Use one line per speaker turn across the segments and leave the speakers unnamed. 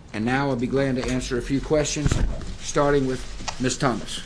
And now I'll be glad to answer a few questions, starting with Ms. Thomas.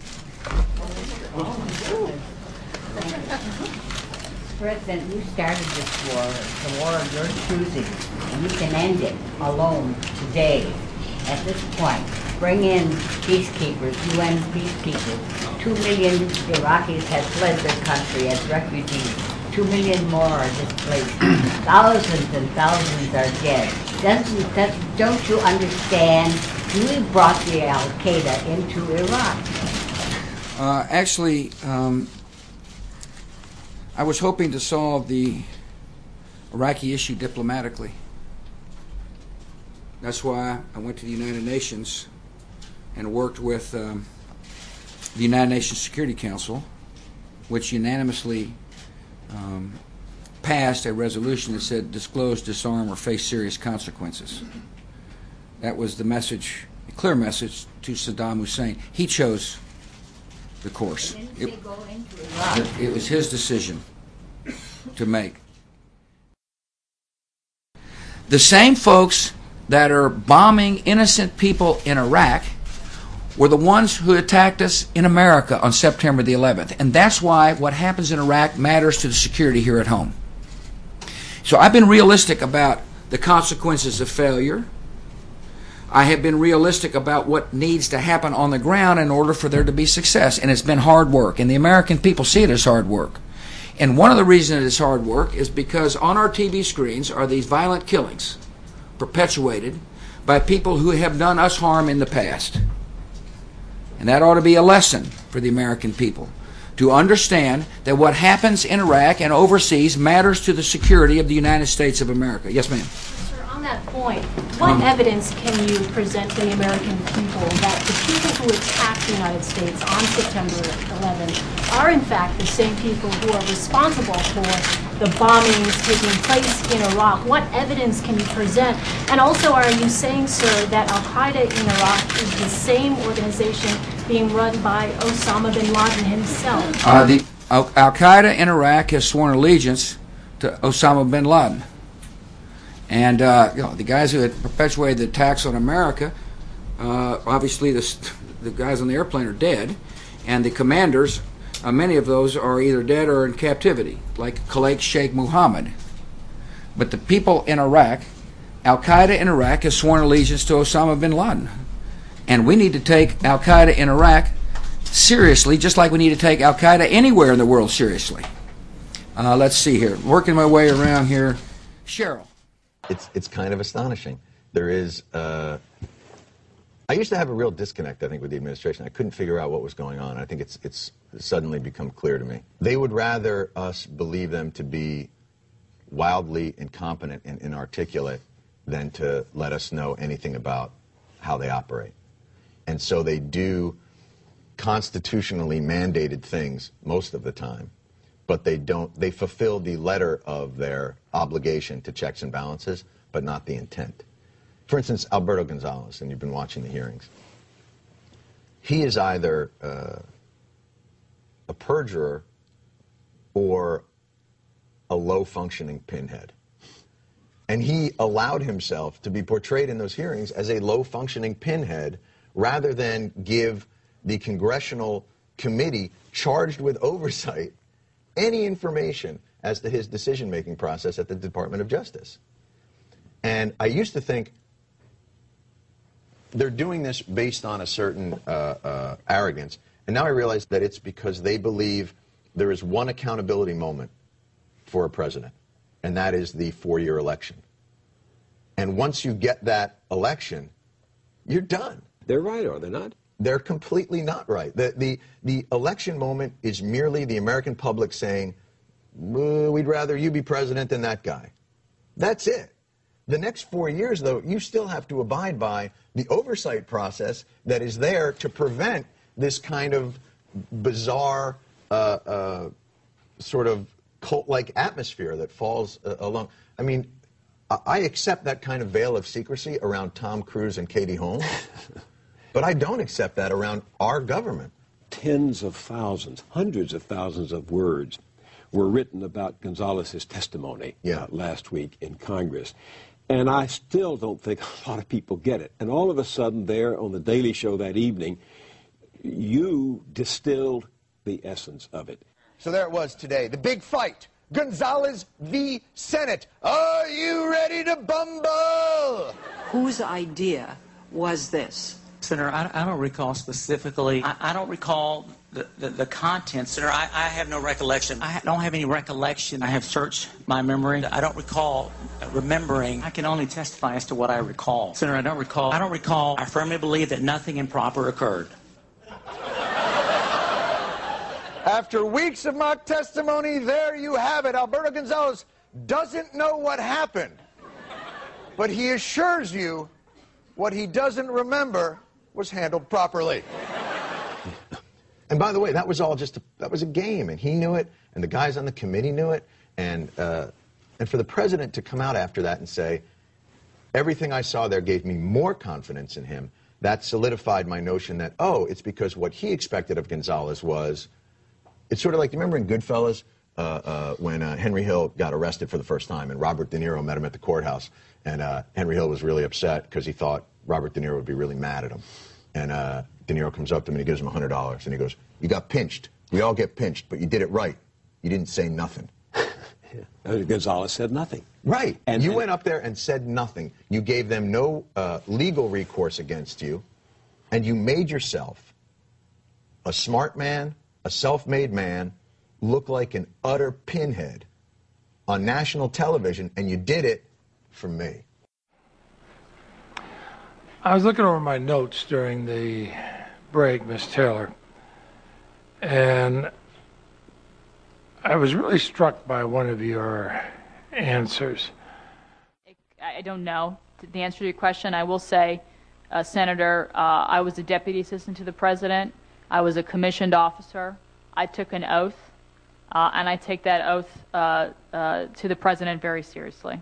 President, you started this war. It's a war of your choosing, and you can end it alone today. At this point, bring in peacekeepers, UN peacekeepers. 2 million Iraqis have fled their country as refugees. 2 million more are displaced. Thousands and thousands are dead. Don't you understand? You brought the Al-Qaeda into Iraq.
Actually, I was hoping to solve the Iraqi issue diplomatically. That's why I went to the United Nations and worked with the United Nations Security Council, which unanimously passed a resolution that said disclose, disarm, or face serious consequences. That was the message, a clear message to Saddam Hussein. He chose the course. It was his decision to make. The same folks that are bombing innocent people in Iraq were the ones who attacked us in America on September the 11th. And that's why what happens in Iraq matters to the security here at home. So I've been realistic about the consequences of failure. I have been realistic about what needs to happen on the ground in order for there to be success. And it's been hard work. And the American people see it as hard work. And one of the reasons it is hard work is because on our TV screens are these violent killings perpetuated by people who have done us harm in the past. And that ought to be a lesson for the American people, to understand that what happens in Iraq and overseas matters to the security of the United States of America. Yes, ma'am.
Sir, on that point, what evidence can you present to the American people that the people who attacked the United States on September 11th are in fact the same people who are responsible for the bombings taking place in Iraq? What evidence can you present? And also, are you saying, sir, that Al-Qaeda in Iraq is the same organization being run by Osama bin Laden himself?
The Al-Qaeda in Iraq has sworn allegiance to Osama bin Laden. And the guys who had perpetuated the attacks on America, obviously the guys on the airplane are dead, and the commanders, many of those are either dead or in captivity, like Khalid Sheikh Mohammed. But the people in Iraq, Al-Qaeda in Iraq has sworn allegiance to Osama bin Laden. And we need to take Al-Qaeda in Iraq seriously, just like we need to take Al-Qaeda anywhere in the world seriously. Let's see here. Working my way around here. Cheryl.
It's kind of astonishing. There is, I used to have a real disconnect, I think, with the administration. I couldn't figure out what was going on. I think it's suddenly become clear to me. They would rather us believe them to be wildly incompetent and inarticulate than to let us know anything about how they operate. And so they do constitutionally mandated things most of the time, but they fulfill the letter of their obligation to checks and balances, but not the intent. For instance, Alberto Gonzales, and you've been watching the hearings, he is either a perjurer or a low-functioning pinhead. And he allowed himself to be portrayed in those hearings as a low-functioning pinhead rather than give the congressional committee charged with oversight any information as to his decision-making process at the Department of Justice. And I used to think they're doing this based on a certain arrogance. And now I realize that it's because they believe there is one accountability moment for a president, and that is the 4-year election. And once you get that election, you're done.
They're right, are they not?
They're completely not right. The election moment is merely the American public saying, we'd rather you be president than that guy. That's it. The next 4 years, though, you still have to abide by the oversight process that is there to prevent this kind of bizarre sort of cult-like atmosphere that falls along. I mean, I accept that kind of veil of secrecy around Tom Cruise and Katie Holmes, but I don't accept that around our government.
Tens of thousands, hundreds of thousands of words were written about Gonzalez's testimony last week in Congress. And I still don't think a lot of people get it. And all of a sudden, there on The Daily Show that evening, you distilled the essence of it.
So there it was today, the big fight. Gonzalez v. Senate. Are you ready to bumble?
Whose idea was this?
Senator, I don't recall specifically. I don't recall the content, Senator. I have no recollection. I don't have any recollection. I have searched my memory. I don't recall remembering. I can only testify as to what I recall. Senator, I don't recall. I don't recall. I firmly believe that nothing improper occurred.
After weeks of mock testimony, there you have it. Alberto Gonzalez doesn't know what happened, but he assures you what he doesn't remember was handled properly.
And by the way, that was all that was a game, and he knew it, and the guys on the committee knew it, and for the president to come out after that and say, everything I saw there gave me more confidence in him, that solidified my notion that, oh, it's because what he expected of Gonzalez was, it's sort of like, you remember in Goodfellas, when Henry Hill got arrested for the first time, and Robert De Niro met him at the courthouse, and Henry Hill was really upset because he thought Robert De Niro would be really mad at him. And De Niro comes up to him and he gives him $100, and he goes, "You got pinched. We all get pinched, but you did it right. You didn't say nothing."
Yeah. Gonzalez said nothing.
Right. And you went up there and said nothing. You gave them no legal recourse against you, and you made yourself, a smart man, a self-made man, look like an utter pinhead on national television, and you did it for me.
I was looking over my notes during the break, Miss Taylor, and I was really struck by one of your answers.
I don't know the answer to your question. I will say, Senator, I was a deputy assistant to the president. I was a commissioned officer. I took an oath, and I take that oath to the president very seriously.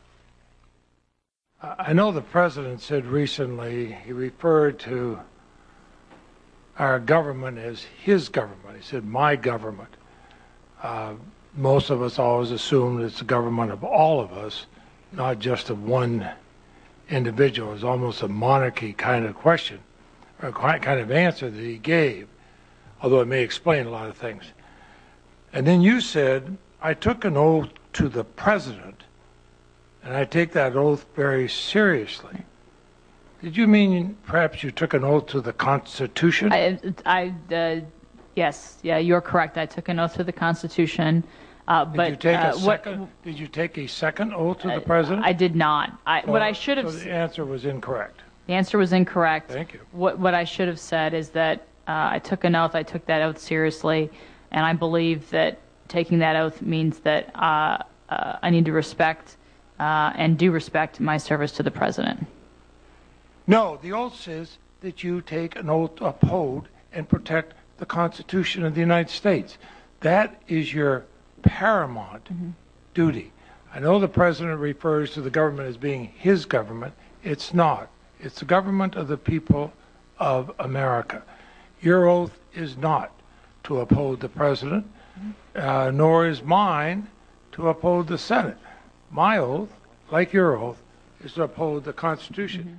I know the president said recently, he referred to our government as his government. He said, my government. Most of us always assumed it's the government of all of us, not just of one individual. It's almost a monarchy kind of question, or kind of answer that he gave, although it may explain a lot of things. And then you said, I took an oath to the president, and I take that oath very seriously. Did you mean perhaps you took an oath to the Constitution?
Yes, yeah, you're correct. I took an oath to the Constitution.
Did you take a second oath to the president?
I did not. What I should have.
So the answer was incorrect.
The answer was incorrect.
Thank you.
What I should have said is that I took an oath. I took that oath seriously, and I believe that taking that oath means that I need to respect and do respect my service to the president.
No, the oath says that you take an oath to uphold and protect the Constitution of the United States. That is your paramount duty. I know the president refers to the government as being his government. It's not. It's the government of the people of America. Your oath is not to uphold the president, nor is mine to uphold the Senate. My oath, like your oath, is to uphold the Constitution.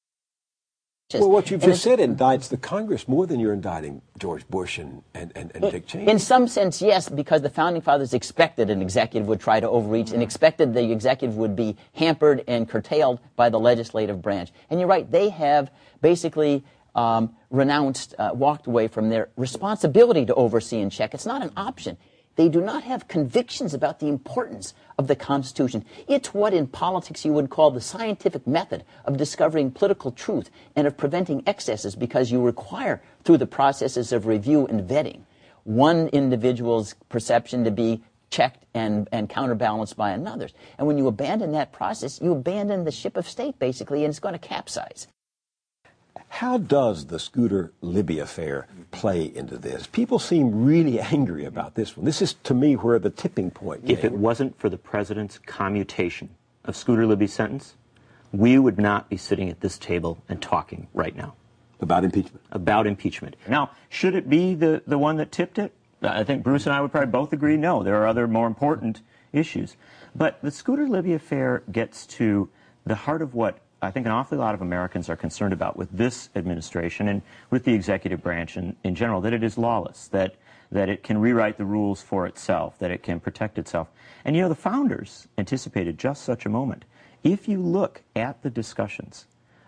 Well, what you've just said indicts the Congress more than you're indicting George Bush and Dick Cheney.
In some sense, yes, because the Founding Fathers expected an executive would try to overreach and expected the executive would be hampered and curtailed by the legislative branch. And you're right, they have basically renounced, walked away from their responsibility to oversee and check. It's not an option. They do not have convictions about the importance of the Constitution. It's what in politics you would call the scientific method of discovering political truth and of preventing excesses, because you require, through the processes of review and vetting, one individual's perception to be checked and counterbalanced by another's. And when you abandon that process, you abandon the ship of state, basically, and it's going to capsize.
How does the Scooter Libby affair play into this? People seem really angry about this one. This is, to me, where the tipping point came.
If it wasn't for the president's commutation of Scooter Libby's sentence, we would not be sitting at this table and talking right now.
About impeachment?
About impeachment. Now, should it be the one that tipped it? I think Bruce and I would probably both agree no. There are other more important issues. But the Scooter Libby affair gets to the heart of what I think an awfully lot of Americans are concerned about with this administration and with the executive branch in general, that it is lawless, that it can rewrite the rules for itself, that it can protect itself. And you know, the founders anticipated just such a moment. If you look at the discussions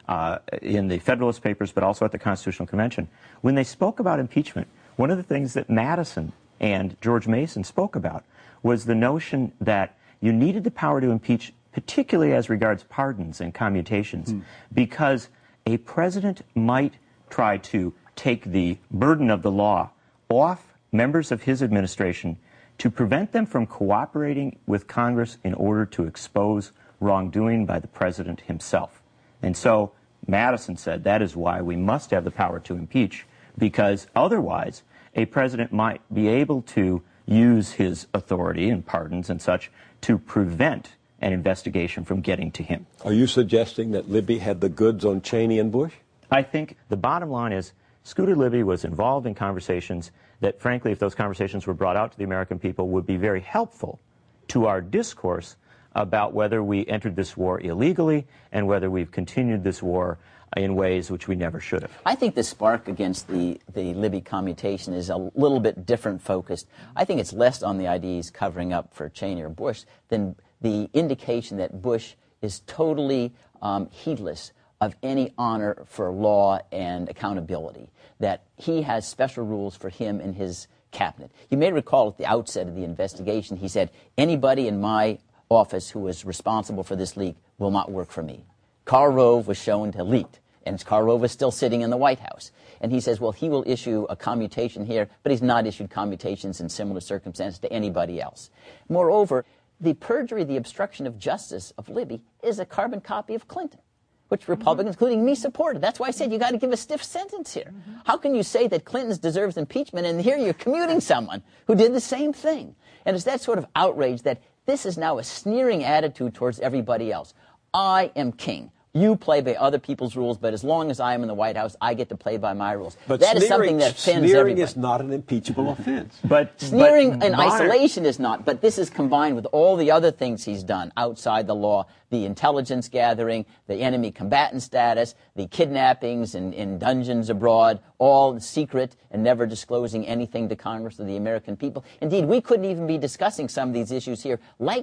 in the Federalist Papers, but also at the Constitutional Convention, when they spoke about impeachment, one of the things that Madison and George Mason spoke about was the notion that you needed the power to impeach, particularly as regards pardons and commutations, because a president might try to take the burden of the law off members of his administration to prevent them from cooperating with Congress in order to expose wrongdoing by the president himself. And so Madison said that is why we must have the power to impeach, because otherwise a president might be able to use his authority and pardons and such to prevent an investigation from getting to him.
Are you suggesting that Libby had the goods on Cheney and Bush?
I think the bottom line is Scooter Libby was involved in conversations that, frankly, if those conversations were brought out to the American people, would be very helpful to our discourse about whether we entered this war illegally and whether we've continued this war in ways which we never should have.
I think the spark against the Libby commutation is a little bit different focused. I think it's less on the ideas covering up for Cheney or Bush than the indication that Bush is totally heedless of any honor for law and accountability, that he has special rules for him and his cabinet. You may recall at the outset of the investigation, he said, anybody in my office who is responsible for this leak will not work for me. Karl Rove was shown to have leaked, and Karl Rove is still sitting in the White House. And he says, well, he will issue a commutation here, but he's not issued commutations in similar circumstances to anybody else. Moreover, the perjury, the obstruction of justice of Libby is a carbon copy of Clinton, which Republicans, including me, supported. That's why I said you got to give a stiff sentence here. How can you say that Clinton deserves impeachment and here you're commuting someone who did the same thing? And it's that sort of outrage that this is now a sneering attitude towards everybody else. I am king. You play by other people's rules, but as long as I am in the White House, I get to play by my rules.
But
that is something that offends
sneering
everybody.
is not an impeachable offense.
Sneering in isolation is not, but this is combined with all the other things he's done outside the law, the intelligence gathering, the enemy combatant status, the kidnappings in dungeons abroad, all secret and never disclosing anything to Congress or the American people. Indeed, we couldn't even be discussing some of these issues here, like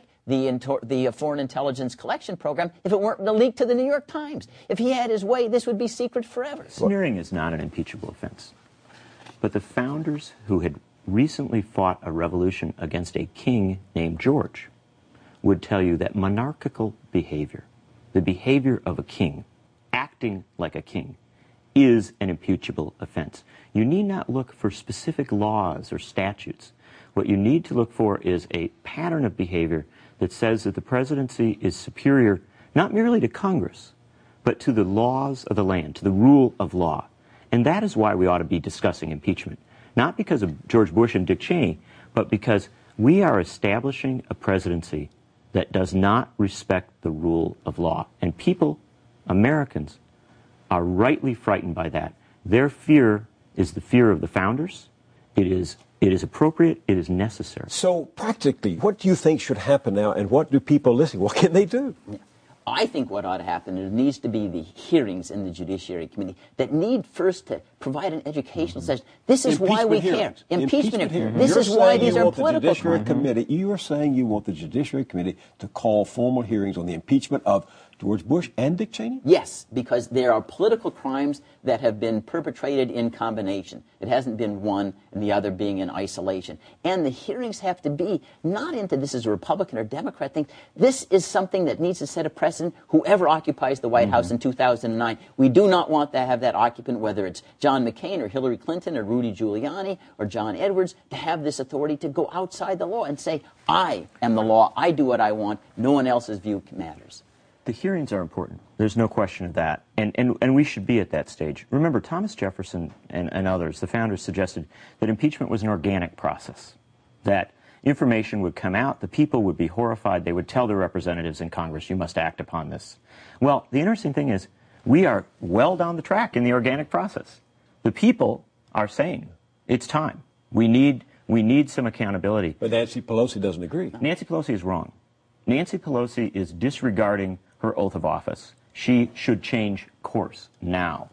the Foreign Intelligence Collection Program, if it weren't leaked to the New York Times. If he had his way, this would be secret forever.
Sneering is not an impeachable offense. But the founders who had recently fought a revolution against a king named George would tell you that monarchical behavior, the behavior of a king, acting like a king, is an impeachable offense. You need not look for specific laws or statutes. What you need to look for is a pattern of behavior that says that the presidency is superior not merely to Congress, but to the laws of the land, to the rule of law. And that is why we ought to be discussing impeachment. Not because of George Bush and Dick Cheney, but because we are establishing a presidency that does not respect the rule of law. And people, Americans, are rightly frightened by that. Their fear is the fear of the founders. It is appropriate. It is necessary.
So practically, what do you think should happen now, and what do people listening, what can they do?
I think what ought to happen, there needs to be the hearings in the Judiciary Committee that need first to provide an educational session. This is why we care. Impeachment hearings. This is why these are political crimes.
You are saying you want the Judiciary Committee to call formal hearings on the impeachment of George Bush and Dick Cheney?
Yes, because there are political crimes that have been perpetrated in combination. It hasn't been one and the other being in isolation. And the hearings have to be not into this is a Republican or Democrat thing. This is something that needs to set a precedent. Whoever occupies the White House in 2009, we do not want to have that occupant, whether it's John McCain or Hillary Clinton or Rudy Giuliani or John Edwards, to have this authority to go outside the law and say, I am the law, I do what I want, no one else's view matters.
The hearings are important. There's no question of that. And we should be at that stage. Remember, Thomas Jefferson and others, the founders, suggested that impeachment was an organic process, that information would come out, the people would be horrified, they would tell their representatives in Congress, you must act upon this. Well, the interesting thing is, we are well down the track in the organic process. The people are saying, it's time. We need some accountability.
But Nancy Pelosi doesn't agree.
Nancy Pelosi is wrong. Nancy Pelosi is disregarding her oath of office. She should change course now.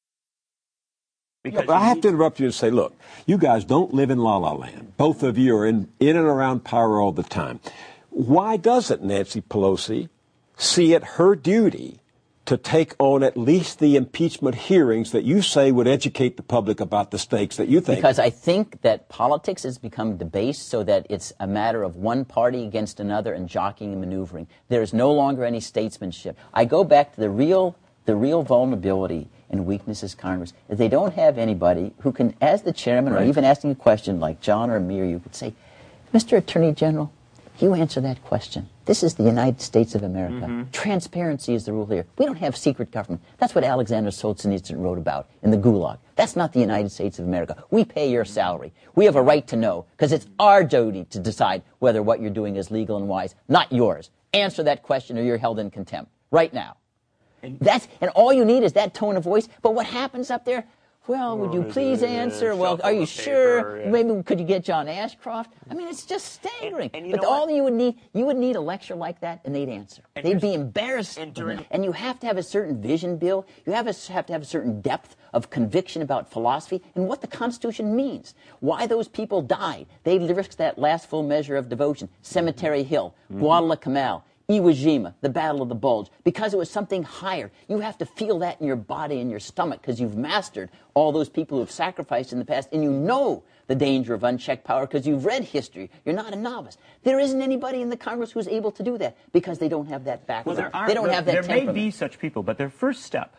But I have to interrupt you and say, look, you guys don't live in la-la land. Both of you are in and around power all the time. Why doesn't Nancy Pelosi see it her duty to take on at least the impeachment hearings that you say would educate the public about the stakes that you think?
Because I think that politics has become debased so that it's a matter of one party against another and jockeying and maneuvering. There's no longer any statesmanship. I go back to the real vulnerability and weaknesses Congress. If they don't have anybody who can, as the chairman, or even asking a question like John or me, or you could say, Mr. Attorney General, you answer that question. This is the United States of America. Transparency is the rule here. We don't have secret government. That's what Alexander Solzhenitsyn wrote about in the Gulag. That's not the United States of America. We pay your salary. We have a right to know, because it's our duty to decide whether what you're doing is legal and wise, not yours. Answer that question or you're held in contempt right now. And all you need is that tone of voice. But what happens up there? Well, would you please answer? Well, are you sure? Maybe could you get John Ashcroft? I mean, it's just staggering. But all you would need a lecture like that, and they'd answer. They'd be embarrassed. And you have to have a certain vision, Bill. You have to have a certain depth of conviction about philosophy and what the Constitution means. Why those people died. They risked that last full measure of devotion. Cemetery Hill, Guadalcanal, Iwo Jima, the Battle of the Bulge, because it was something higher. You have to feel that in your body and your stomach because you've mastered all those people who have sacrificed in the past, and you know the danger of unchecked power because you've read history. You're not a novice. There isn't anybody in the Congress who's able to do that because they don't have that background. They don't have that temperament.
There may be such people, but their first step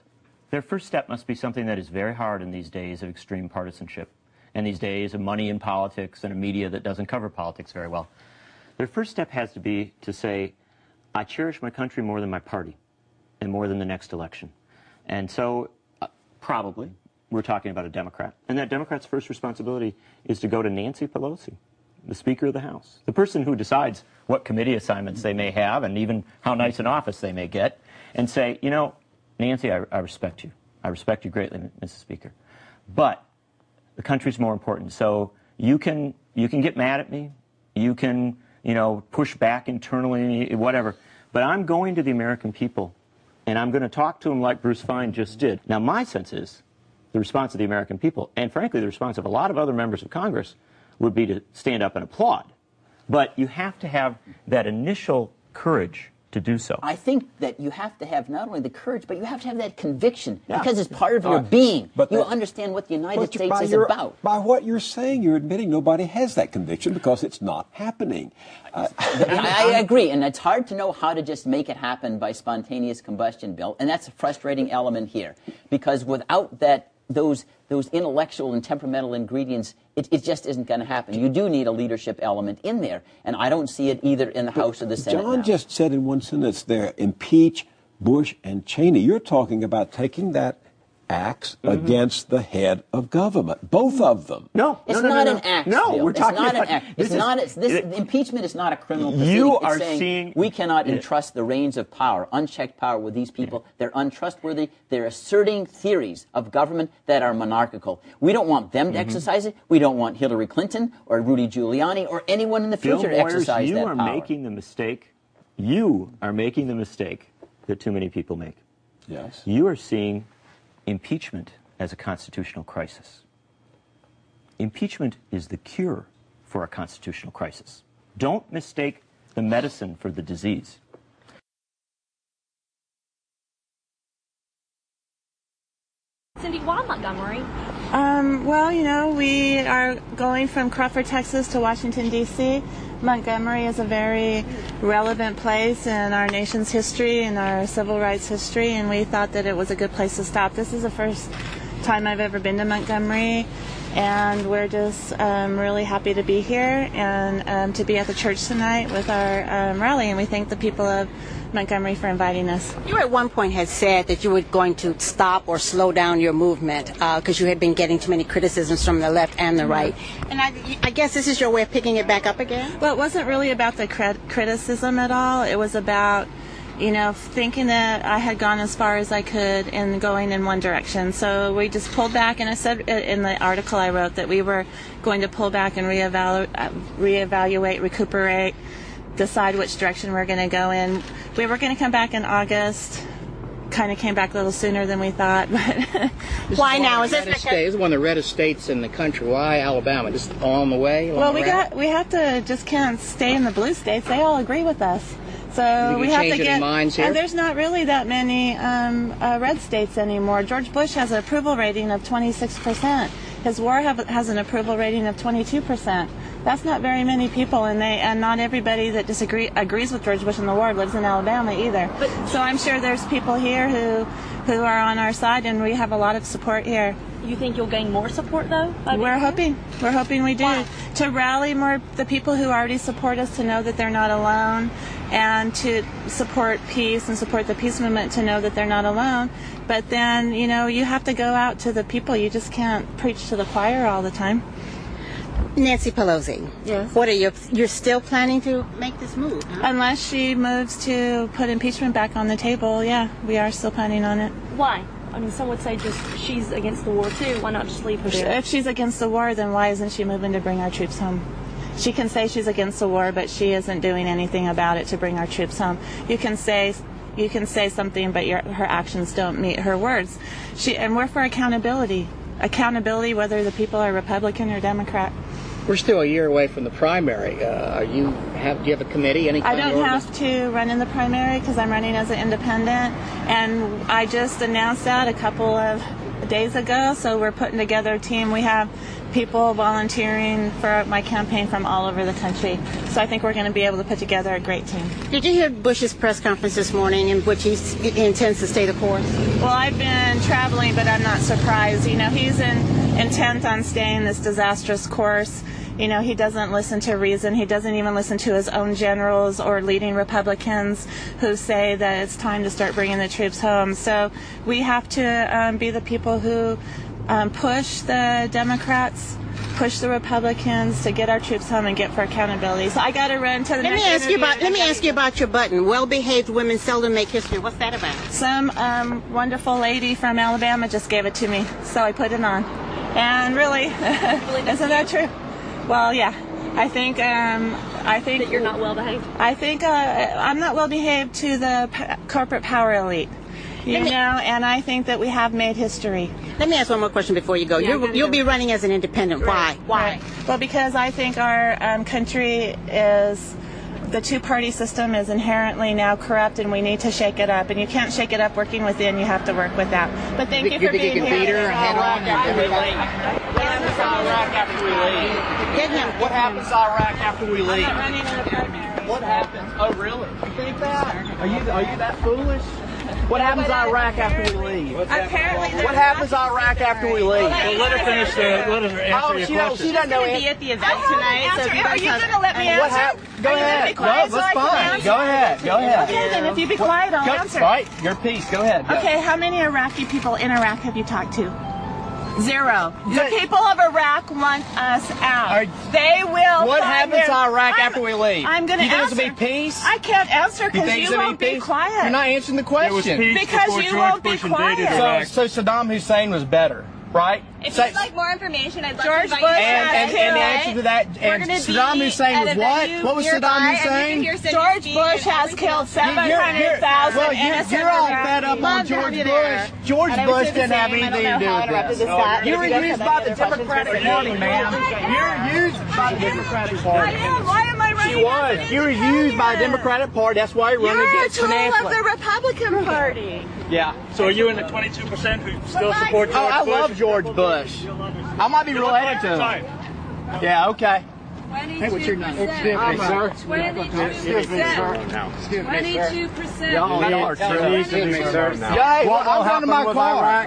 must be something that is very hard in these days of extreme partisanship and these days of money in politics and a media that doesn't cover politics very well. Their first step has to be to say, I cherish my country more than my party and more than the next election. And so probably we're talking about a Democrat. And that Democrat's first responsibility is to go to Nancy Pelosi, the Speaker of the House, the person who decides what committee assignments they may have and even how nice an office they may get, and say, you know, Nancy, I respect you. I respect you greatly, Mrs. Speaker. But the country's more important. So you can get mad at me. You can push back internally, whatever. But I'm going to the American people, and I'm going to talk to them like Bruce Fein just did. Now, my sense is the response of the American people, and frankly, the response of a lot of other members of Congress, would be to stand up and applaud. But you have to have that initial courage to do so.
I think that you have to have not only the courage, but you have to have that conviction, because it's part of your being. But you understand what the United States is about.
By what you're saying, you're admitting nobody has that conviction because it's not happening.
I agree, and it's hard to know how to just make it happen by spontaneous combustion, Bill, and that's a frustrating element here, because without those intellectual and temperamental ingredients, it just isn't going to happen. You do need a leadership element in there, and I don't see it either in the House or the Senate.
John just said in one sentence there, impeach Bush and Cheney. You're talking about taking that axe against the head of government, both of them.
It's not an axe.
No, we're talking about...
Impeachment is not a criminal proceeding.
You are saying
we cannot entrust the reins of power, unchecked power, with these people. They're untrustworthy. They're asserting theories of government that are monarchical. We don't want them to exercise it. We don't want Hillary Clinton or Rudy Giuliani or anyone in the future to exercise that power.
You are making the mistake that too many people make.
Yes.
You are seeing impeachment as a constitutional crisis. Impeachment is the cure for a constitutional crisis. Don't mistake the medicine for the disease.
Cindy, why Montgomery?
Well, we are going from Crawford, Texas to Washington, D.C. Montgomery is a very relevant place in our nation's history and our civil rights history, and we thought that it was a good place to stop. This is the first time I've ever been to Montgomery, and we're just really happy to be here and to be at the church tonight with our rally, and we thank the people of Montgomery for inviting us.
You at one point had said that you were going to stop or slow down your movement because you had been getting too many criticisms from the left and the right. And I guess this is your way of picking it back up again?
Well, it wasn't really about the criticism at all. It was about, thinking that I had gone as far as I could in going in one direction. So we just pulled back, and I said in the article I wrote that we were going to pull back and reevaluate, recuperate, decide which direction we're going to go in. We were going to come back in August. Kind of came back a little sooner than we thought, but
why now? Is this
it's one of the reddest states in the country? Why Alabama? Just on the way?
Well, we have to just can't stay in the blue states. They all agree with us, so we have to get.
Minds here?
And there's not really that many red states anymore. George Bush has an approval rating of 26%. His war has an approval rating of 22%. That's not very many people, and not everybody that agrees with George Bush in the war lives in Alabama either. So I'm sure there's people here who are on our side, and we have a lot of support here.
You think you'll gain more support, though?
We're hoping we do.
Why?
To rally more the people who already support us to know that they're not alone, and to support peace and support the peace movement to know that they're not alone. But then, you have to go out to the people. You just can't preach to the choir all the time.
Nancy Pelosi.
Yes.
What are you're still planning to make this move? Huh?
Unless she moves to put impeachment back on the table, yeah, we are still planning on it.
Why? I mean, some would say just she's against the war too. Why not just leave her there?
If she's against the war, then why isn't she moving to bring our troops home? She can say she's against the war, but she isn't doing anything about it to bring our troops home. You can say something, but her actions don't meet her words. And we're for accountability. Accountability, whether the people are Republican or Democrat.
We're still a year away from the primary. Do you have a committee?
I don't have to run in the primary because I'm running as an independent, and I just announced that a couple of days ago. So we're putting together a team. We have people volunteering for my campaign from all over the country. So I think we're going to be able to put together a great team.
Did you hear Bush's press conference this morning in which he intends to stay the course?
Well, I've been traveling, but I'm not surprised. He's intent on staying this disastrous course. He doesn't listen to reason. He doesn't even listen to his own generals or leading Republicans who say that it's time to start bringing the troops home. So we have to be the people who push the Democrats, push the Republicans to get our troops home and get for accountability. So I got to run to the next interview.
Let me ask you about your button. Well-behaved women seldom make history. What's that about?
Some wonderful lady from Alabama just gave it to me, so I put it on. And really, isn't that true? Well, yeah. I think that you're not well behaved. I think I'm not well behaved to the corporate power elite. And I think that we have made history.
Let me ask one more question before you go. You'll be running as an independent.
Right. Why? Well, because I think our country is, the two-party system is inherently now corrupt, and we need to shake it up. And you can't shake it up working within. You have to work without. But thank you for being here.
Beat her head on after we leave? What happens to Iraq after we leave? What happens to Iraq after we leave?
I'm not running in the primary.
What happens? Oh, really? You think that? Are you that foolish? What happens to Iraq after we leave?
Apparently,
what happens to Iraq after we leave?
Well, let her finish. Let her answer your question.
She doesn't know it.
Be at the event tonight. So are you going to let me answer?
Go ahead. No, that's fine. Go ahead.
Okay, then if you be quiet, I'll answer.
Right, your piece. Go ahead.
Okay, how many Iraqi people in Iraq have you talked to? Zero. The people of Iraq want us out. They will.
What happens to Iraq after we leave?
I'm going to answer.
You think it's going to be peace?
I can't answer because you won't be quiet.
You're not answering the question.
Because you won't be quiet.
So Saddam Hussein was better, right?
If you'd like more information, I'd love
George
to invite
Bush
you.
And the answer to that, and Saddam Hussein was what? What was Saddam Hussein?
George Bush has killed 700,000 innocent
You're all fed up on George Bush. George Bush didn't have anything to do with this. You were used by the Democratic Party, ma'am. You're used by the Democratic Party.
Why am I running?
She was. You were used by the Democratic Party. That's why you're running against financially.
You're a tool of the Republican Party.
Yeah.
So are you in the 22% who still support George Bush?
I love George Bush. I might be related to him. Yeah, okay.
Hey, what's your name?
Excuse me, sir.
22%.
Excuse me, sir.
22%.
Y'all are true. Yeah, well, I'm running my car.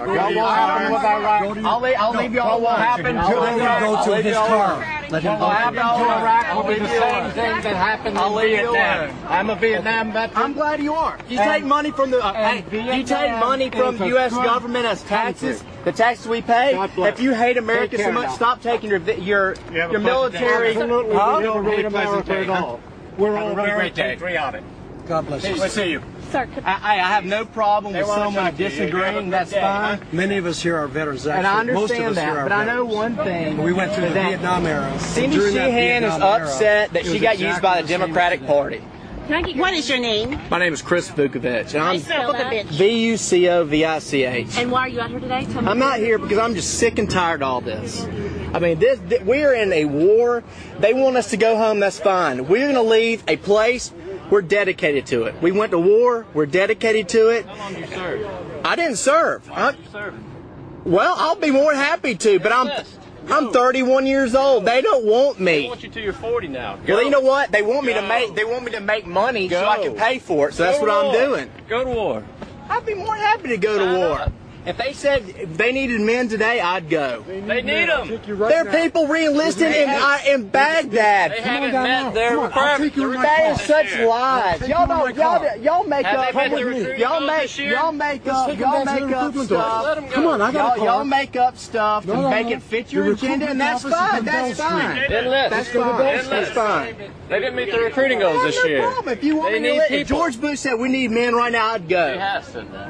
I'll leave y'all what happened to
go to his car.
Let him go. Happened to Iraq will be the same thing that happened in Vietnam. I'm a Vietnam veteran. I'm glad you are. You take money from the you take money from the U.S. government as taxes. The taxes we pay. If you hate America so much, stop taking your military.
Absolutely, we don't hate America at all. We're all very
great day.
patriotic.
God bless you.
We'll see you.
Sir,
I have no problem with someone disagreeing. That's fine.
Many of us here are veterans. Actually,
And I
most of
understand
us here
that,
are
but I know
veterans.
one thing.
We went through the
that
Vietnam era.
Cindy
During that
Sheehan is
Vietnam era,
upset that
it
she
was
got used
exactly
by the
the same
Democratic
thing.
Party.
What is your name?
My name is Chris Vukovich, and I'm
Spell that.
Vucovich.
And why are you out here today? Tell me.
I'm not here because I'm just sick and tired of all this. I mean, we're in a war. They want us to go home. That's fine. We're going to leave a place. We're dedicated to it. We went to war. We're dedicated to it.
How long did you serve?
I didn't serve.
Why did you serve?
Well, I'll be more than happy to, but I'm 31 years old. They don't want me.
They want you till you're 40 now.
Well, you know what? They want me to make money so I can pay for it. So that's what I'm doing.
Go to war.
I'd be more than happy to go to war. If they said they needed men today, I'd go.
They need them.
There are people re-enlisting in Baghdad.
They haven't met their requirements.
That is such lies. Y'all don't. Y'all make up.
Have they met the recruiting
Y'all
goals
make.
this year?
Y'all make up. Y'all make up
Let
stuff.
them go.
Come on, I got a car.
Y'all make up stuff to make it fit your agenda, and that's fine. That's fine.
Enlist.
That's fine. That's fine.
They didn't meet the recruiting goals this year.
No problem. If you want
They
me to
need
let,
people.
if George Bush said we need men right now, I'd go.
He has said that.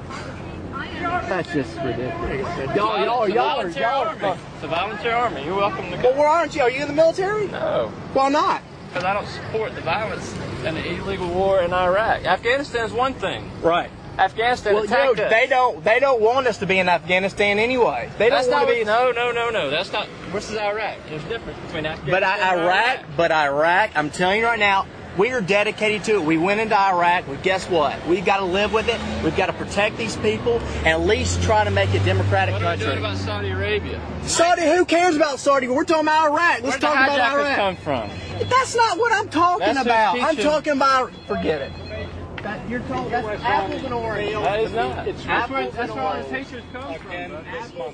That's just ridiculous. Y'all
It's a volunteer army. You're welcome to go.
Well, where aren't you? Are you in the military?
No.
Why not?
Because I don't support the violence and the illegal war in Iraq. Afghanistan is one thing.
Right.
Afghanistan attacked us.
They don't want us to be in Afghanistan anyway. They don't want to be.
No. That's not. This is Iraq. There's a difference between Afghanistan
But Iraq, I'm telling you right now, we are dedicated to it. We went into Iraq, but guess what? We've got to live with it. We've got to protect these people and at least try to make it a democratic
What are you
country.
doing about Saudi Arabia?
Saudi, who cares about Saudi? We're talking about Iraq. Let's
Where'd
talk
the
about
hijackers
Iraq.
come from?
That's not what I'm talking
That's
about.
who's
I'm
teaching.
talking about. Forget it. You're told that's apples and oranges.
That is not.
That's where
the teachers come from.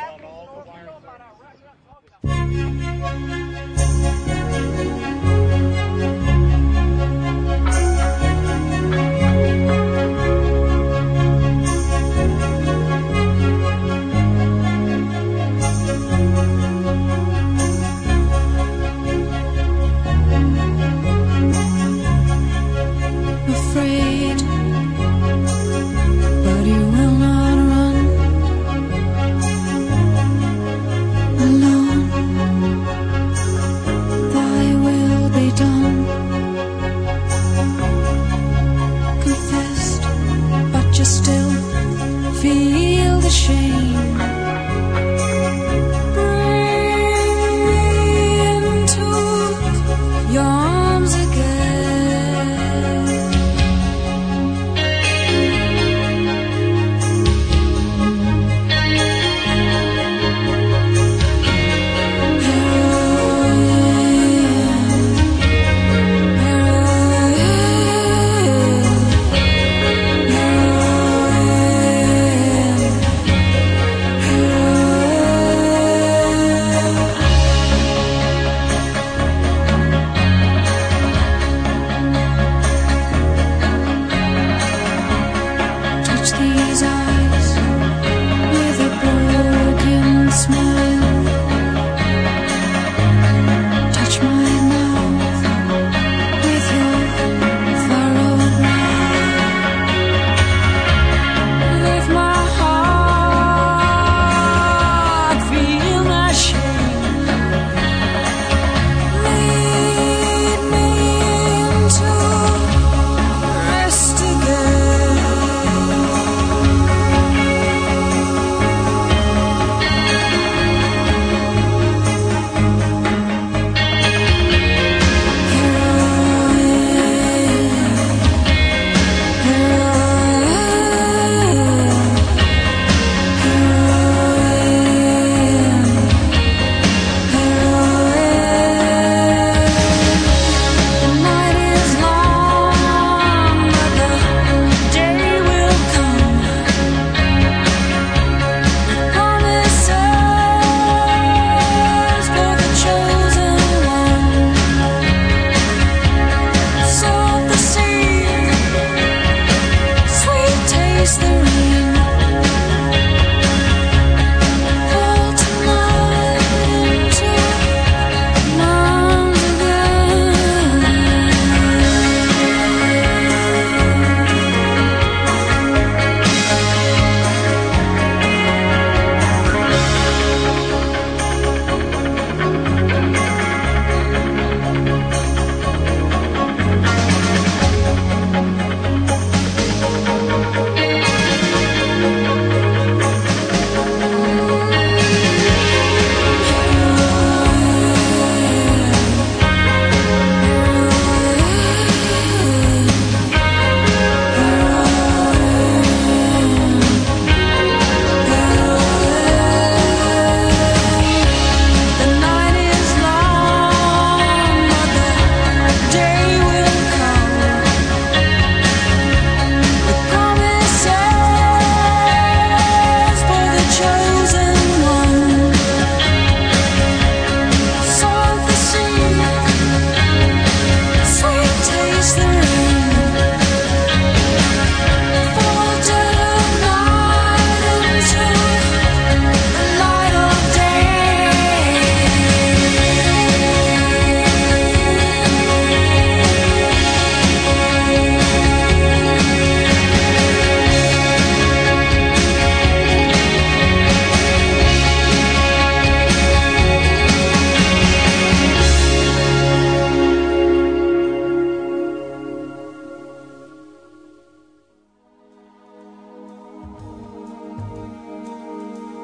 Afraid, but you will not run alone. Thy will be done. Confessed, but you still feel the shame. Bring me into your arms again. Heroin, heroin,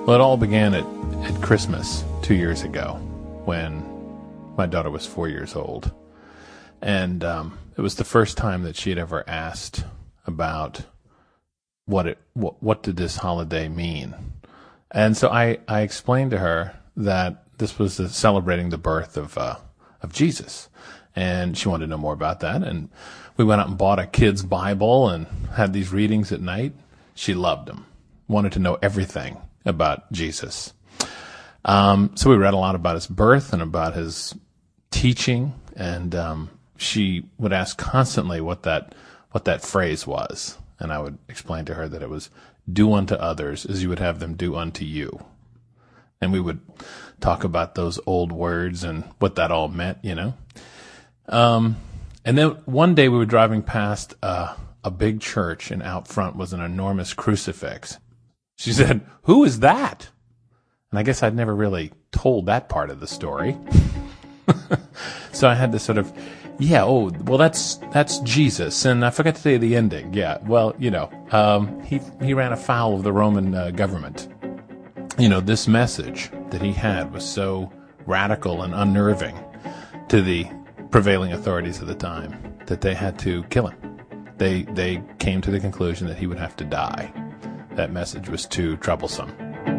Well, it all began at Christmas 2 years ago when my daughter was 4 years old. And it was the first time that she had ever asked about what did this holiday mean. And so I explained to her that this was celebrating the birth of Jesus. And she wanted to know more about that. And we went out and bought a kid's Bible and had these readings at night. She loved them, wanted to know everything about Jesus. So we read a lot about his birth and about his teaching. And she would ask constantly what that phrase was. And I would explain to her that it was, do unto others as you would have them do unto you. And we would talk about those old words and what that all meant, you know. And then one day we were driving past a big church, and out front was an enormous crucifix. She said, "Who is that?" And I guess I'd never really told that part of the story. So I had to sort of, that's Jesus. And I forgot to tell you the ending. Yeah, well, he ran afoul of the Roman government. This message that he had was so radical and unnerving to the prevailing authorities of the time that they had to kill him. They came to the conclusion that he would have to die. That message was too troublesome.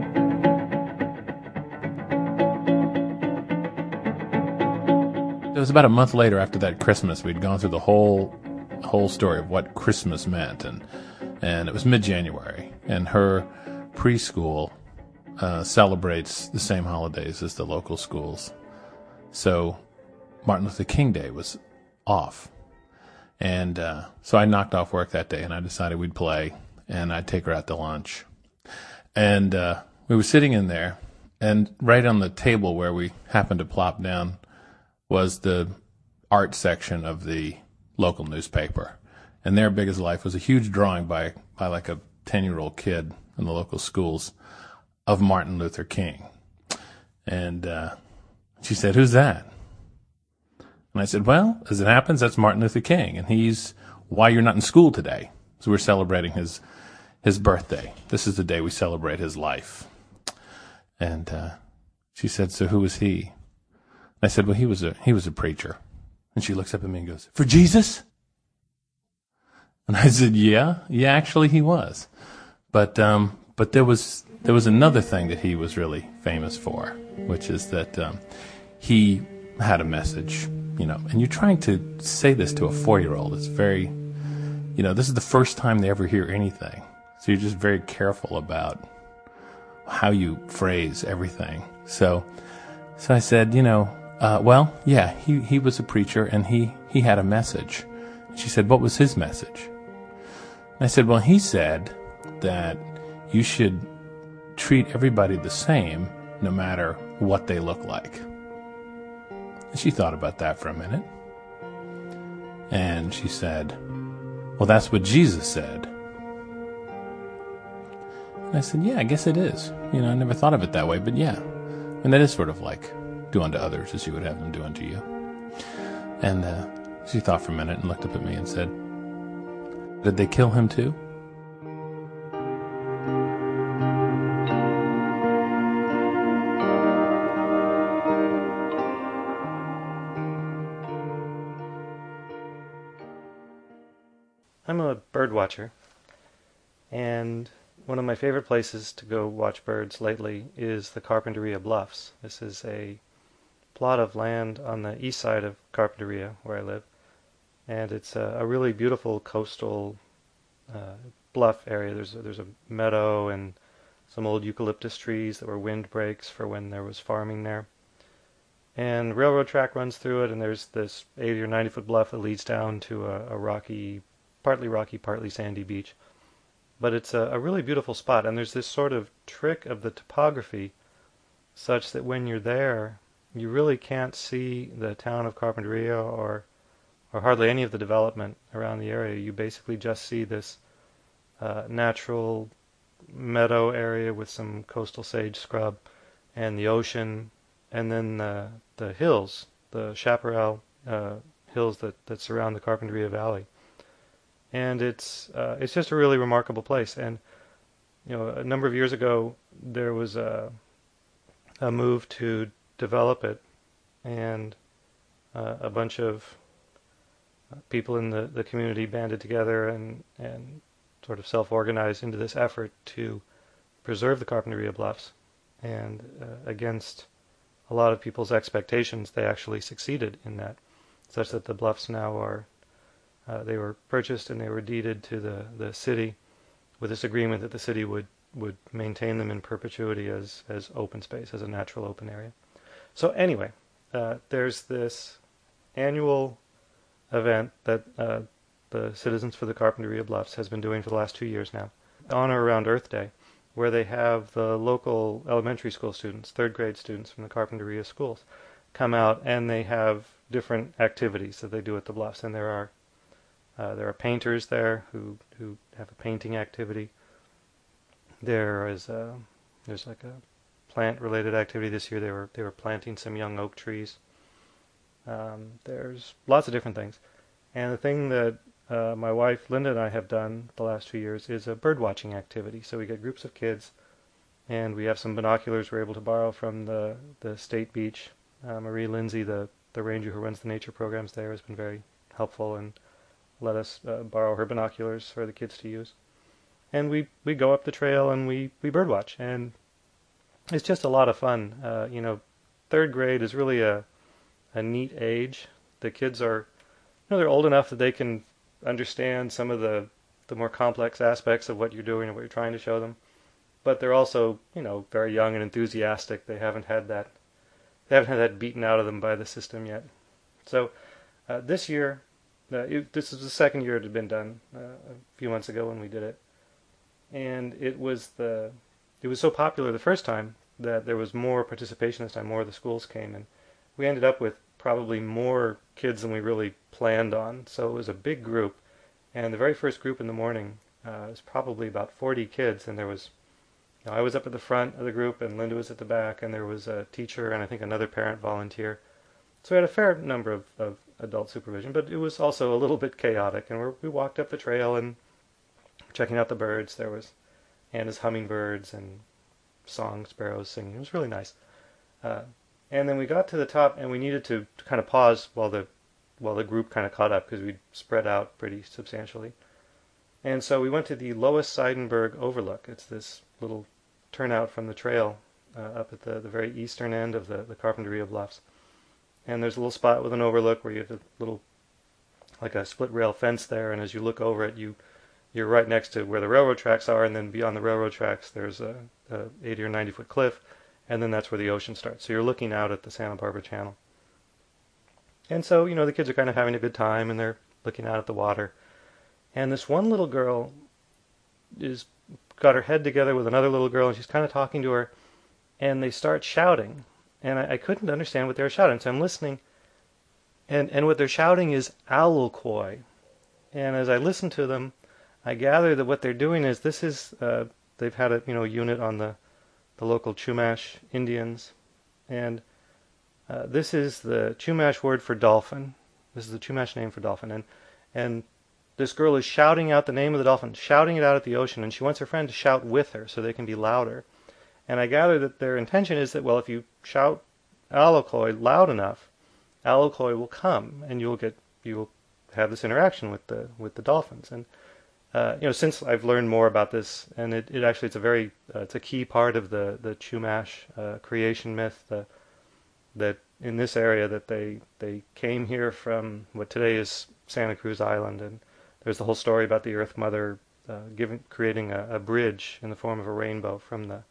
It was about a month later, after that Christmas, we'd gone through the whole story of what Christmas meant, and it was mid-January, and her preschool celebrates the same holidays as the local schools. So Martin Luther King Day was off, and so I knocked off work that day, and I decided we'd play, and I'd take her out to lunch. And we were sitting in there, and right on the table where we happened to plop down was the art section of the local newspaper. And there, big as life, was a huge drawing by like a 10-year-old kid in the local schools of Martin Luther King. And she said, "Who's that?" And I said, "Well, as it happens, that's Martin Luther King, and he's why you're not in school today. So we're celebrating his birthday. This is the day we celebrate his life." And she said, "So who was he?" I said, "Well, he was a preacher." And she looks up at me and goes, "For Jesus?" And I said, Yeah, actually he was. But there was another thing that he was really famous for, which is that he had a message, and you're trying to say this to a 4-year-old. It's very, this is the first time they ever hear anything. So you're just very careful about how you phrase everything. So I said, he was a preacher, and he had a message. She said, "What was his message?" And I said, "Well, he said that you should treat everybody the same no matter what they look like." And she thought about that for a minute. And she said, "Well, that's what Jesus said." And I said, "Yeah, I guess it is. I never thought of it that way, but yeah. And that is sort of like, do unto others as you would have them do unto you." And she thought for a minute and looked up at me and said, "Did they kill him too?"
I'm a bird watcher, and one of my favorite places to go watch birds lately is the Carpinteria Bluffs. This is a plot of land on the east side of Carpinteria, where I live, and it's a really beautiful coastal bluff area. There's a meadow and some old eucalyptus trees that were windbreaks for when there was farming there. And railroad track runs through it, and there's this 80 or 90 foot bluff that leads down to a partly rocky, partly sandy beach. But it's a really beautiful spot, and there's this sort of trick of the topography such that when you're there, you really can't see the town of Carpinteria or hardly any of the development around the area. You basically just see this natural meadow area with some coastal sage scrub and the ocean, and then the hills, the Chaparral hills that surround the Carpinteria Valley. And it's just a really remarkable place. And a number of years ago, there was a move to develop it, and a bunch of people in the community banded together and sort of self-organized into this effort to preserve the Carpinteria Bluffs. And against a lot of people's expectations, they actually succeeded in that, such that the bluffs now are, they were purchased and they were deeded to the city with this agreement that the city would maintain them in perpetuity as open space, as a natural open area. So anyway, there's this annual event that the Citizens for the Carpinteria Bluffs has been doing for the last 2 years now, on or around Earth Day, where they have the local elementary school students, third grade students from the Carpinteria schools, come out, and they have different activities that they do at the Bluffs. And there are painters there who have a painting activity. There's like a plant-related activity this year. They were planting some young oak trees. There's lots of different things. And the thing that my wife Linda and I have done the last 2 years is a bird watching activity. So we get groups of kids, and we have some binoculars we're able to borrow from the state beach. Marie Lindsay, the ranger who runs the nature programs there, has been very helpful and let us borrow her binoculars for the kids to use. And we go up the trail and we bird watch, and it's just a lot of fun. Third grade is really a neat age. The kids are, they're old enough that they can understand some of the more complex aspects of what you're doing and what you're trying to show them, but they're also, very young and enthusiastic. They haven't had that beaten out of them by the system yet. So this year, this is the second year it had been done, a few months ago when we did it, and it was so popular the first time that there was more participation this time. More of the schools came, and we ended up with probably more kids than we really planned on. So it was a big group, and the very first group in the morning was probably about 40 kids, and there was, I was up at the front of the group, and Linda was at the back, and there was a teacher and I think another parent volunteer. So we had a fair number of adult supervision, but it was also a little bit chaotic, and we walked up the trail and checking out the birds. There was Anna's hummingbirds and song sparrows singing. It was really nice. And then we got to the top, and we needed to kind of pause while the group kind of caught up, because we'd spread out pretty substantially. And so we went to the Lois Seidenberg Overlook. It's this little turnout from the trail up at the very eastern end of the Carpinteria Bluffs. And there's a little spot with an overlook where you have a little, like a split rail fence there, and as you look over it, you're right next to where the railroad tracks are, and then beyond the railroad tracks there's a 80 or 90 foot cliff, and then that's where the ocean starts. So you're looking out at the Santa Barbara Channel. And so, the kids are kind of having a good time, and they're looking out at the water. And this one little girl got her head together with another little girl, and she's kind of talking to her, and they start shouting. And I couldn't understand what they were shouting, so I'm listening. And what they're shouting is Alokoi. And as I listen to them, I gather that what they're doing is they've had a unit on the local Chumash Indians, and this is the Chumash word for dolphin. This is the Chumash name for dolphin, and this girl is shouting out the name of the dolphin, shouting it out at the ocean, and she wants her friend to shout with her so they can be louder. And I gather that their intention is that, well, if you shout Alokoi loud enough, Alokoi will come, and you will have this interaction with the dolphins. And since I've learned more about this, and it's a key part of the Chumash creation myth, that in this area that they came here from what today is Santa Cruz Island, and there's the whole story about the Earth Mother creating a bridge in the form of a rainbow from the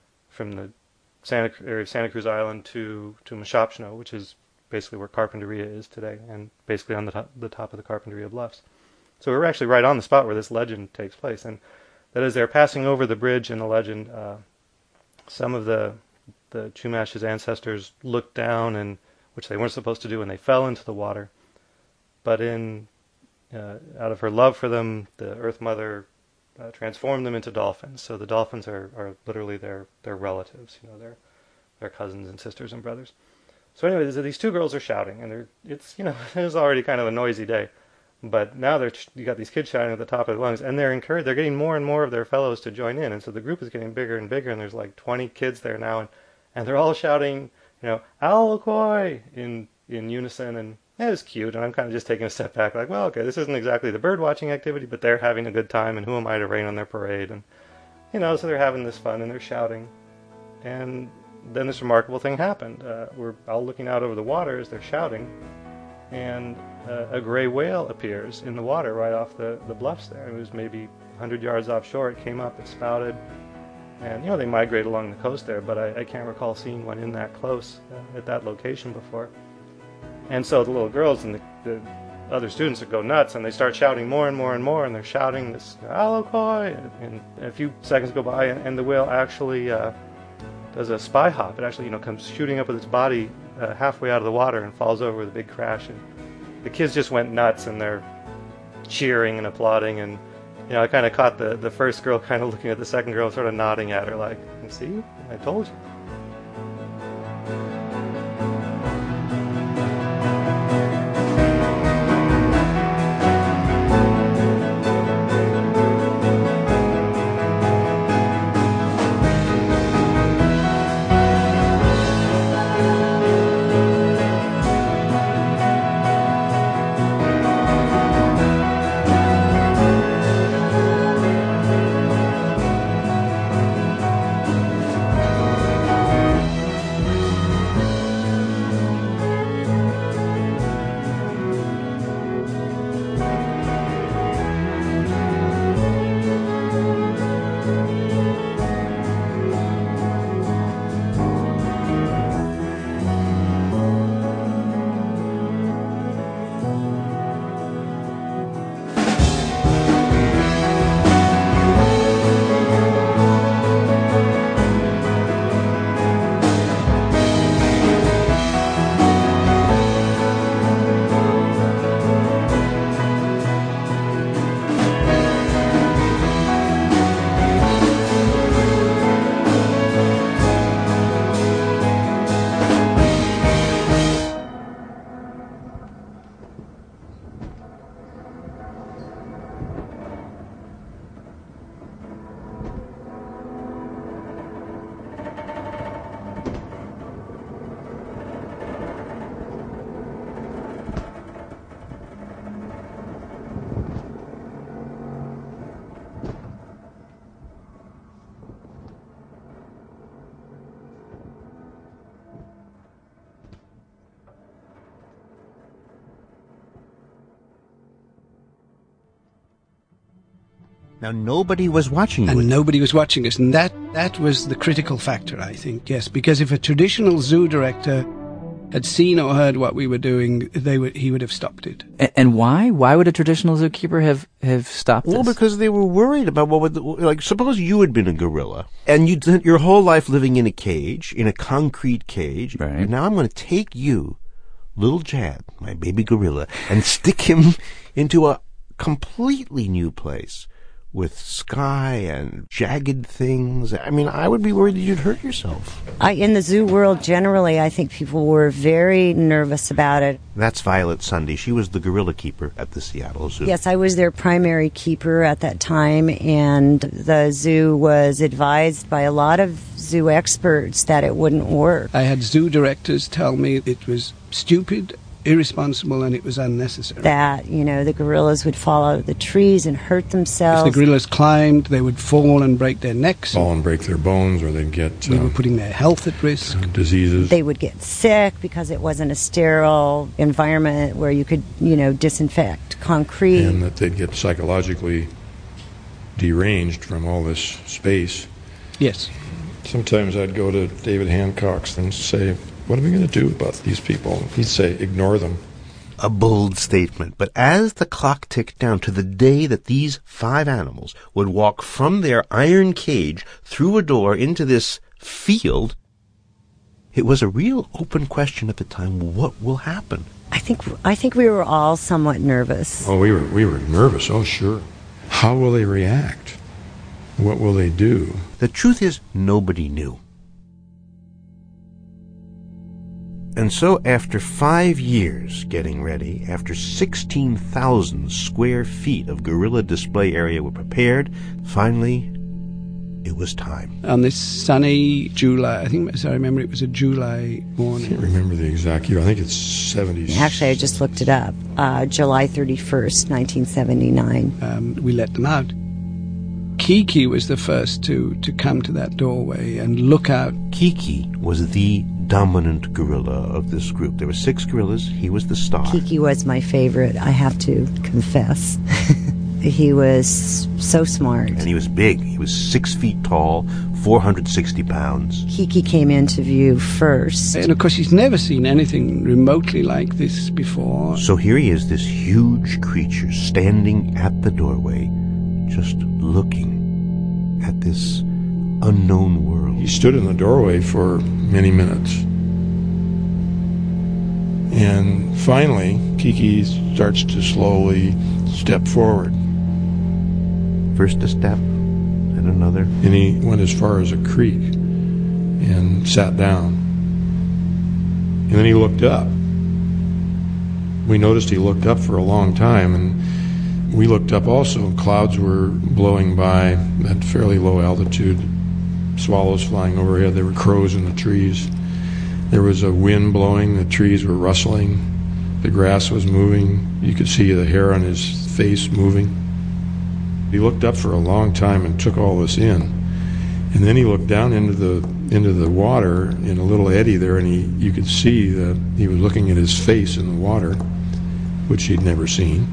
Santa Cruz Island to Meshopshno, which is basically where Carpinteria is today, and basically on the top of the Carpinteria Bluffs. So we're actually right on the spot where this legend takes place, and that as they're passing over the bridge in the legend, some of the Chumash's ancestors looked down, and which they weren't supposed to do, and they fell into the water. But out of her love for them, the Earth Mother transformed them into dolphins. So the dolphins are literally their relatives, their cousins and sisters and brothers. So anyway, these two girls are shouting, and it's already kind of a noisy day. But now you got these kids shouting at the top of their lungs, and they're encouraged. They're getting more and more of their fellows to join in, and so the group is getting bigger and bigger. And there's like 20 kids there now, and they're all shouting, "Alokoi" in unison, and it was cute. And I'm kind of just taking a step back, like, well, okay, this isn't exactly the bird watching activity, but they're having a good time, and who am I to rain on their parade? And so they're having this fun and they're shouting, and then this remarkable thing happened. We're all looking out over the water as they're shouting, and a gray whale appears in the water right off the bluffs there. It was maybe 100 yards offshore. It came up, it spouted, and they migrate along the coast there, but I can't recall seeing one in that close at that location before. And so the little girls and the other students would go nuts, and they start shouting more and more and more, and they're shouting this "Alokoi," and a few seconds go by, and the whale actually does a spy hop. It actually comes shooting up with its body halfway out of the water and falls over with a big crash. And the kids just went nuts, and they're cheering and applauding. And I kind of caught the first girl kind of looking at the second girl, sort of nodding at her like, "See, I told you."
Now, nobody was watching you.
And nobody was watching us. And that was the critical factor, I think, yes. Because if a traditional zoo director had seen or heard what we were doing, he would have stopped it.
And why? Why would a traditional zookeeper have stopped
Well,
this?
because they were worried about suppose you had been a gorilla, and you'd spent your whole life living in a cage, in a concrete cage. Right. And now I'm going to take you, little Jad, my baby gorilla, and stick him into a completely new place with sky and jagged things. I mean, I would be worried that you'd hurt yourself.
In the zoo world, generally, I think people were very nervous about it.
That's Violet Sunday. She was the gorilla keeper at the Seattle Zoo.
Yes, I was their primary keeper at that time, and the zoo was advised by a lot of zoo experts that it wouldn't work.
I had zoo directors tell me it was stupid, irresponsible, and it was unnecessary.
That, the gorillas would fall out of the trees and hurt themselves.
If the gorillas climbed, they would fall and break their necks.
Fall and break their bones, or they'd get...
They were putting their health at risk.
Diseases.
They would get sick because it wasn't a sterile environment where you could, disinfect concrete.
And that they'd get psychologically deranged from all this space.
Yes.
Sometimes I'd go to David Hancock's and say, what are we going to do about these people? He'd say, ignore them.
A bold statement, but as the clock ticked down to the day that these 5 animals would walk from their iron cage through a door into this field, it was a real open question at the time, what will happen?
I think we were all somewhat nervous.
Oh, we were nervous, oh sure. How will they react? What will they do?
The truth is, nobody knew. And so after 5 years getting ready, after 16,000 square feet of gorilla display area were prepared, finally it was time.
On this sunny July, I think, as I remember, it was a July morning.
I can't remember the exact year. I think it's 70s.
Actually, I just looked it up. July 31st, 1979.
We let them out. Kiki was the first to come to that doorway and look out.
Kiki was the dominant gorilla of this group. There were 6 gorillas. He was the star.
Kiki was my favorite, I have to confess. He was so smart.
And he was big. He was 6 feet tall, 460 pounds.
Kiki came into view first.
And of course, he's never seen anything remotely like this before.
So here he is, this huge creature standing at the doorway, just looking at this unknown world.
He stood in the doorway for many minutes. And finally, Kiki starts to slowly step forward.
First a step, and another.
And he went as far as a creek and sat down. And then he looked up. We noticed he looked up for a long time, and we looked up also. Clouds were blowing by at fairly low altitude. Swallows flying overhead. There were crows in the trees. There was a wind blowing. The trees were rustling. The grass was moving. You could see the hair on his face moving. He looked up for a long time and took all this in. And then he looked down into the water in a little eddy there, and you could see that he was looking at his face in the water, which he'd never seen.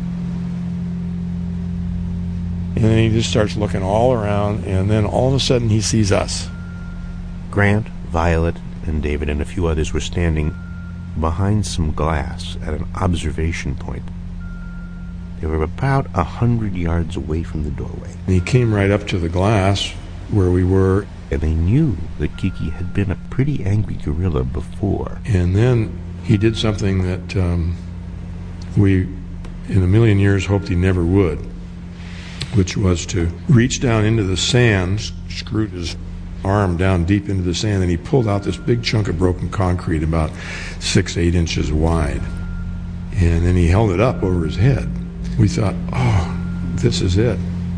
And then he just starts looking all around, and then all of a sudden he sees us.
Grant, Violet, and David and a few others were standing behind some glass at an observation point. They were about 100 yards away from the doorway.
And he came right up to the glass where we were.
And they knew that Kiki had been a pretty angry gorilla before.
And then he did something that we, in a million years, hoped he never would, which was to reach down into the sand, screwed his arm down deep into the sand, and he pulled out this big chunk of broken concrete about 6-8 inches wide. And then he held it up over his head. We thought, oh, this is it.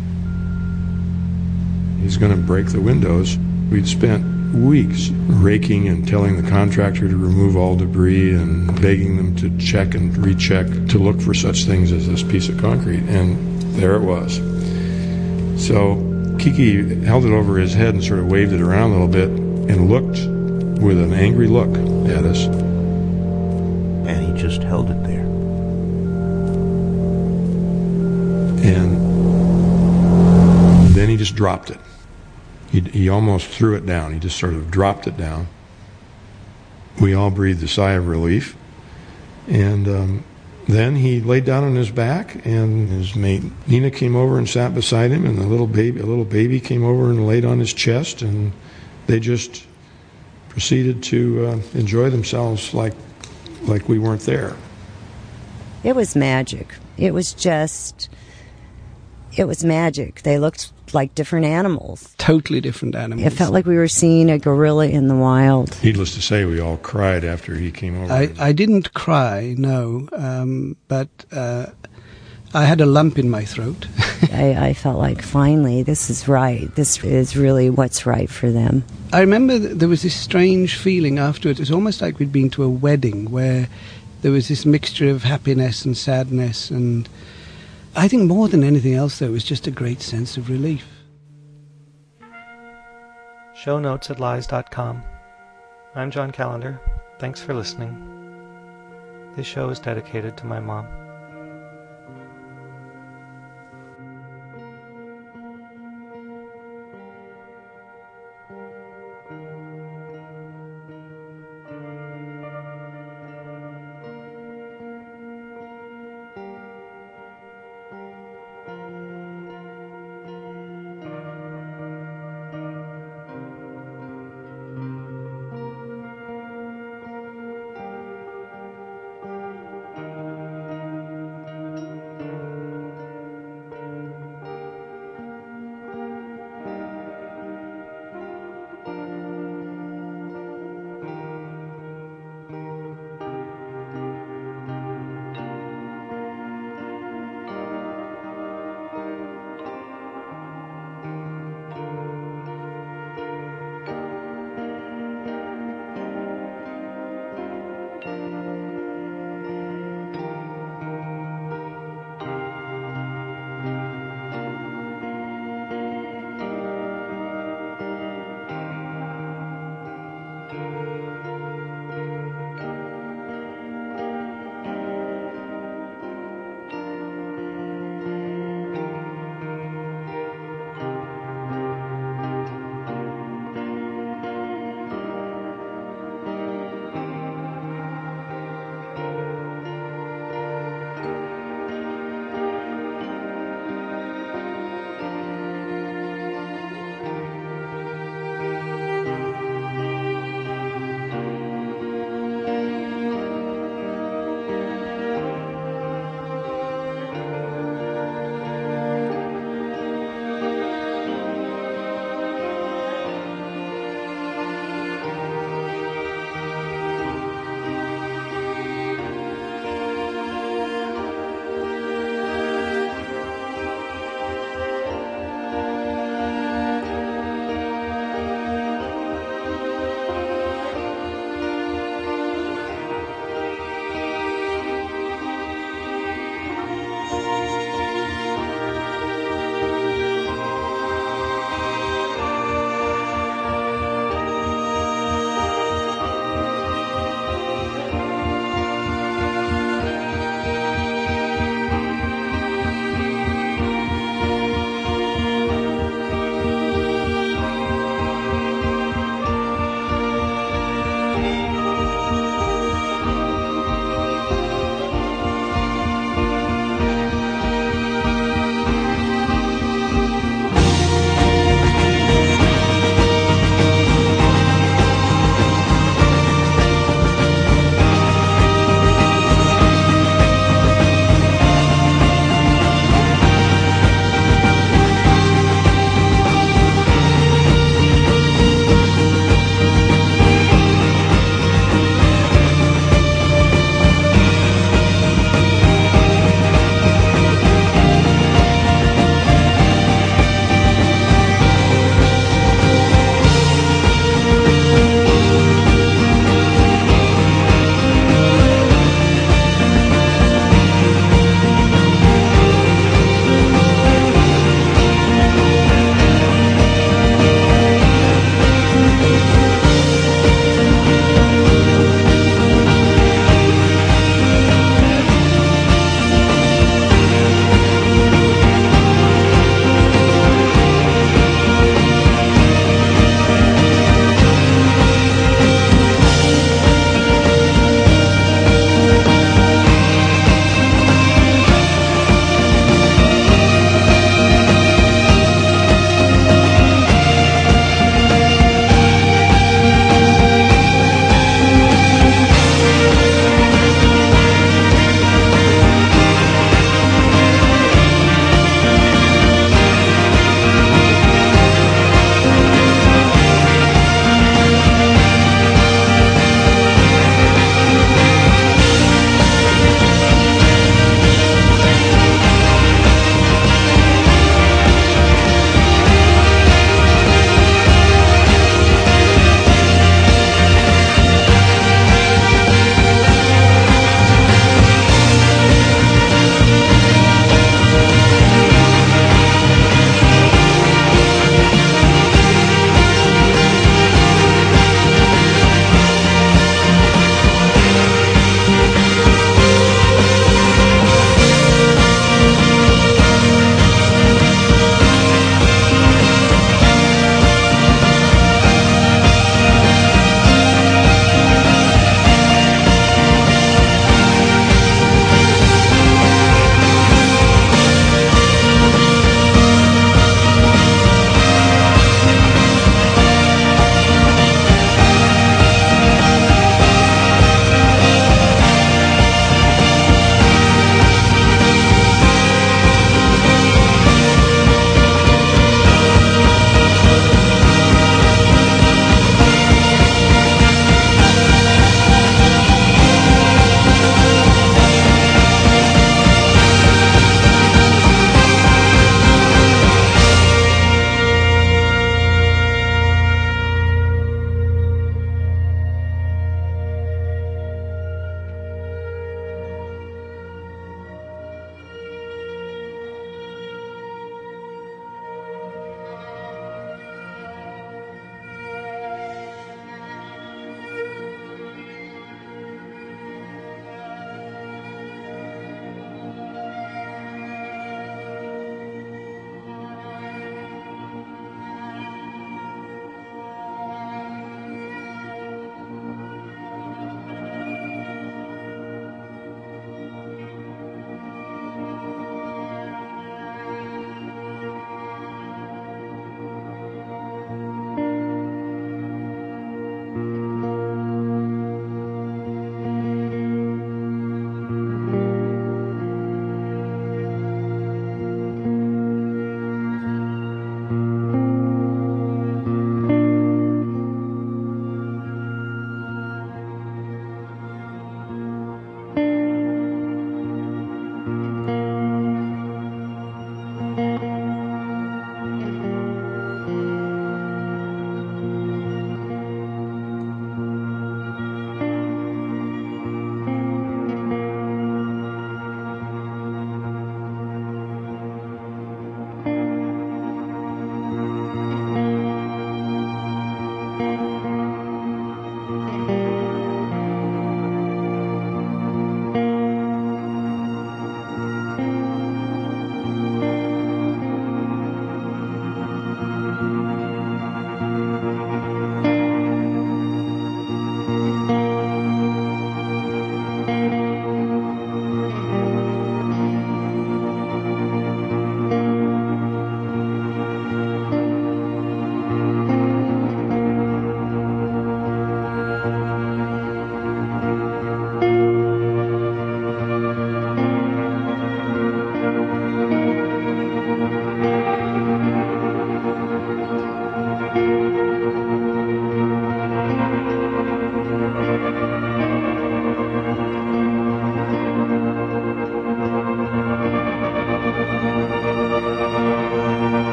He's going to break the windows. We'd spent weeks raking and telling the contractor to remove all debris and begging them to check and recheck to look for such things as this piece of concrete. And there it was. So Kiki held it over his head and sort of waved it around a little bit and looked with an angry look at us.
And he just held it there.
And then he just dropped it. He almost threw it down. He just sort of dropped it down. We all breathed a sigh of relief. And then he laid down on his back, and his mate Nina came over and sat beside him, and a little baby came over and laid on his chest, and they just proceeded to enjoy themselves like we weren't there.
It was magic. It was magic. They looked like different animals.
Totally different animals.
It felt like we were seeing a gorilla in the wild.
Needless to say, we all cried after he came over.
I didn't cry, no, but I had a lump in my throat.
I felt like, finally, this is right. This is really what's right for them.
I remember there was this strange feeling afterwards. It was almost like we'd been to a wedding where there was this mixture of happiness and sadness, and I think more than anything else, there was just a great sense of relief.
Show notes at lies.com. I'm John Callender. Thanks for listening. This show is dedicated to my mom.